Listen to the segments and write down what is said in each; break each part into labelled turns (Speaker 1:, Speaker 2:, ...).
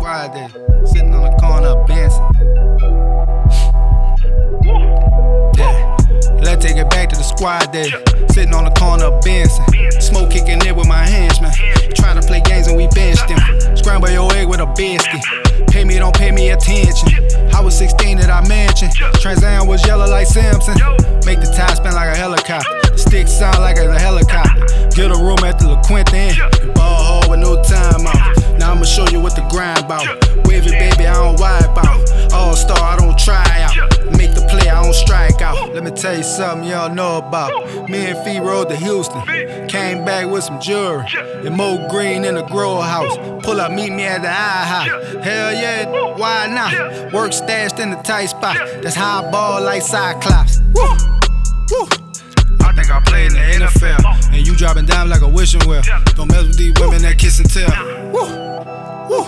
Speaker 1: squad day, sitting on the corner of Benson. Yeah, let's take it back to the squad day, sitting on the corner of Benson. Smoke kicking it with my hands, man. Trying to play games and we benched him. Scramble your egg with a biscuit. Pay me, don't pay me attention. I was 16 at our mansion. Trans Am was yellow like Simpson. Make the tires spin like a helicopter. The sticks sound like a helicopter. Get a room at the La Quinta Inn. Ball hard with no time out. Now I'ma show you what the grind bout. Wave it, baby, I don't wipe out. All star, I don't try out. Make the play, I don't strike out. Let me tell you something y'all know about. Me and Fee rode to Houston. Came back with some jewelry. And Mo Green in the grow house. Pull up, meet me at the IHOP. Hell yeah, why not? Work stashed in the tight spot. That's how I ball like Cyclops. Woo! Woo! I think I play in the NFL. And you dropping down like a wishing well. Don't mess with these women that kiss and tell. Woo! Woo!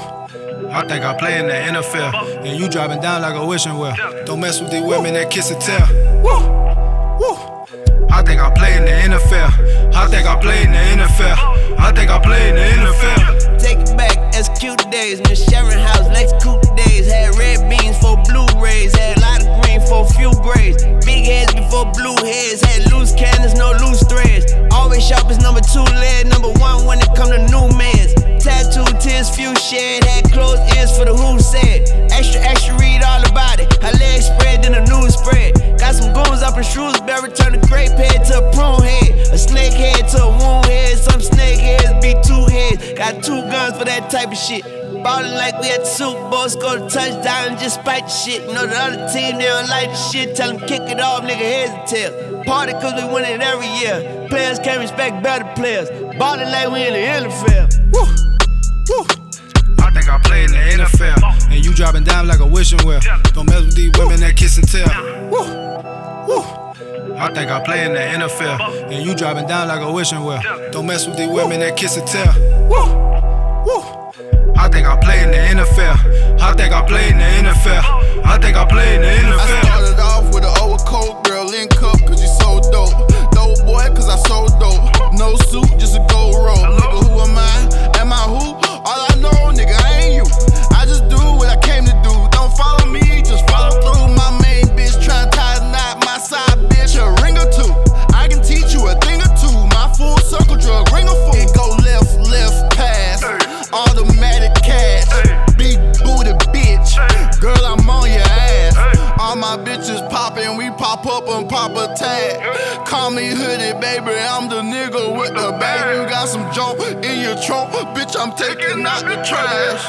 Speaker 1: I think I play in the NFL. And you dropping down like a wishing well. Don't mess with these women that kiss and tell. Woo! Woo! I think I play in the NFL. I think I play in the NFL. I think I play in the NFL.
Speaker 2: Take it back, execute days. Miss Sharon House, Lex Coupe days. Had red beans for Blu-rays. Had a lot of green for few grades. Big heads before blue heads. Had loose cannons, no loose threads. Always sharp as number 2 lead. Number 1 when it come to new mans. Tattoo tears, few shed. Had closed ears for the who said. Extra, extra, read all about it. Her legs spread, then the news spread. Got some goons up in Shrewsbury. Turn a grape head to a prune head. A snake head to a wound head. Some snake heads be 2 heads. Got 2 guns for that type of shit. Ballin' like we at the Super Bowl. Score the touchdown and just spite the shit. Know the other team, they don't like the shit. Tell them kick it off, nigga, heads and tail. Party cause we win it every year. Players can't respect better players. Ballin' like we in the NFL.
Speaker 1: Woo! Woo! I think I play in the NFL. And you dropping down like a wishing well. Don't mess with these women that kiss and tell. Woo! Woo! I think I play in the NFL. And you dropping down like a wishing well. Don't mess with these women that kiss and tell. Woo! Woo! I think I play in the NFL. I think I play in the NFL. I think I play in the NFL.
Speaker 3: I started off with an overcoat, girl in cup, cause you so dope. Dope boy, cause I so dope. No suit, just a gold roll. Nigga, who am I? Am I who? All I know, nigga, I ain't you. I just do what I came to do. Don't follow me, just follow through. My main bitch tryna tie a knot. My side bitch a ring or two. I can teach you a thing or two. My full circle drug ring or fool. It go left, left, pass. Automatic cash. Big booty bitch. Girl, I'm on your ass. All my bitches poppin', we pop up and pop a tag. Call me hoodie, baby, I'm the nigga with the bag. You got some junk in your trunk, bitch, I'm taking out the trash.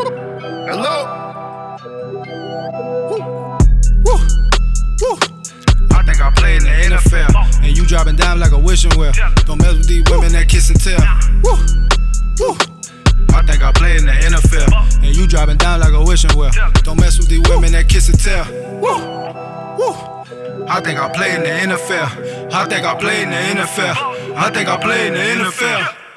Speaker 3: Hello?
Speaker 1: Woo! Woo! Woo! I think I play in the NFL. And you dropping down like a wishing well. Don't mess with these women that kiss and tell. Woo! Woo! I think I play in the NFL. And you dropping down like a wishing well. Don't mess with these women that kiss and tell. Woo! Woo! I think I play in the NFL. I think I play in the NFL. I think I play in the NFL.